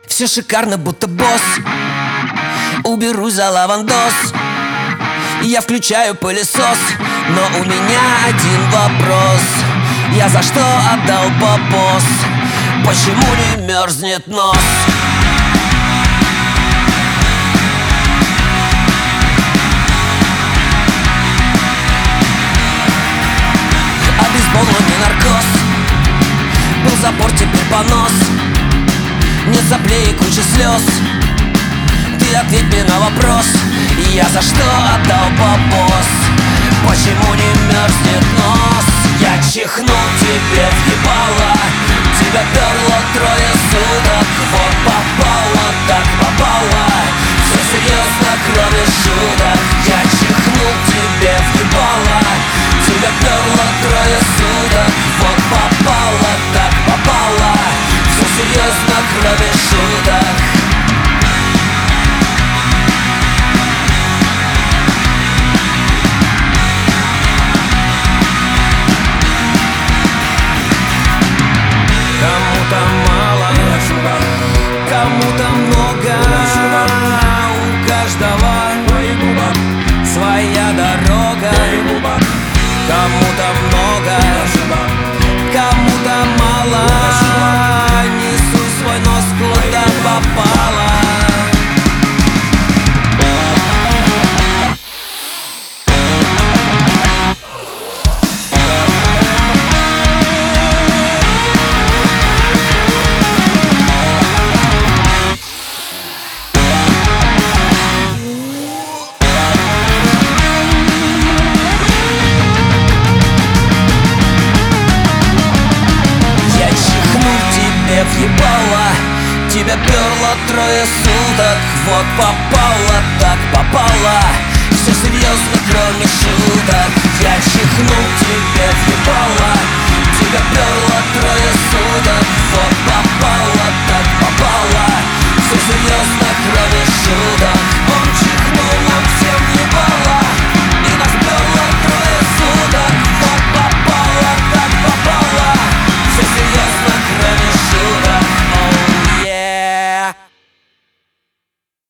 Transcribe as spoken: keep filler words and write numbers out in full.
Все шикарно, будто босс. Уберусь за лавандос. Я включаю пылесос, но у меня один вопрос. Я за что отдал бабос? Почему не мерзнет нос? А бейсбол, но не наркоз. Был запор, теперь понос. Нет соплей и куча слез. Ты ответь мне на вопрос. Я за что отдал бабос? Почему не мерзнет нос? Я чихнул тебе в ебало. Тебя перло трое суток. Вот попало, так попало. Все серьезно, кроме шуток. Я чихнул тебе в ебало. Тебя перло трое суток. Вот попало, так попало. Все серьезно, кроме шуток. Кому-то мало, кому-то много. У каждого своя дорога. Кому-то много, кому-то мало. Несу свой нос куда попало. Въебало, тебя перло трое суток. Вот попало, так попало. Все серьезно, кроме шуток. Я чихнул тебя